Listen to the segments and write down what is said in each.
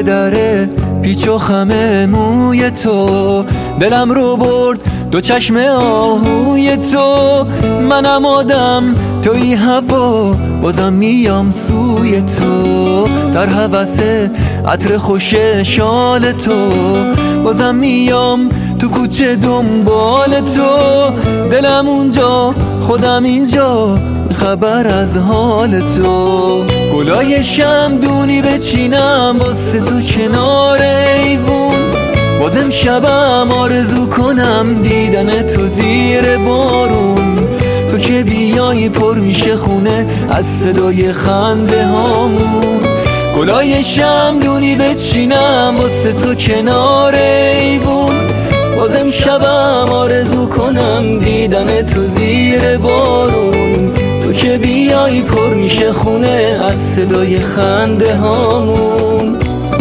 ته دره پیچ و خم موی تو، دلم رو برد دو چشم آهوی تو. منم آدم توی هوا، بازم میام سوی تو. در هوس عطر خوش شال تو، بازم میام تو کوچه دنبال تو. دلم اونجا خودم اینجا، خبر از حال تو. گلای شمدونی بچینم واسه تو کنار ایوون، بازم شبم آرزو کنم دیدن تو زیر بارون. تو که بیایی پر میشه خونه از صدای خنده هامون. گلای شمدونی بچینم واسه تو کنار ایوون، بازم شبم آرزو کنم دیدن تو زیر بارون. تو که بیایی پر میشه خونه از صدای خنده هامون.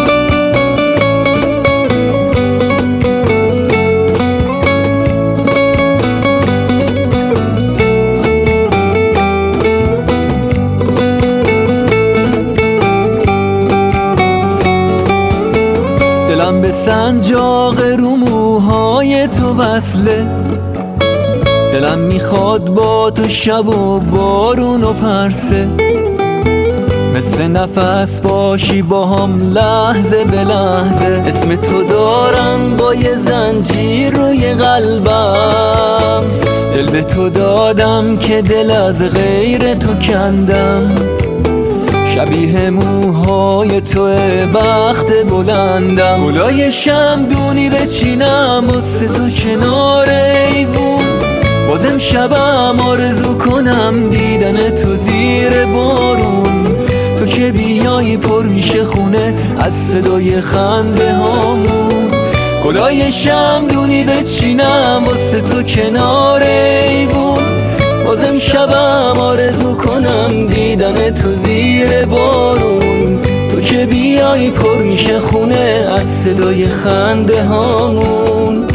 دلم به سنجاق رو موهای تو وصله، دلم میخواد با تو شب و بارون و پرسه. مثل نفس باشی با هم لحظه به لحظه، اسم تو دارم با یه زنجیر روی قلبم. دل به تو دادم که دل از غیر تو کندم. شبیه موهای توه بخت بلندم. گلای شمدونی بچینم واسه تو کنار ایوون، بازم شبم آرزو کنم دیدن تو زیر بارون. تو که بیایی پر میشه خونه از صدای خنده هامون. گلای شمدونی بچینم واسه تو کنار ایوون، بازم شبم آرزو کنم دیدن تو زیر بارون. تو که بیایی پر میشه خونه از صدای خنده هامون.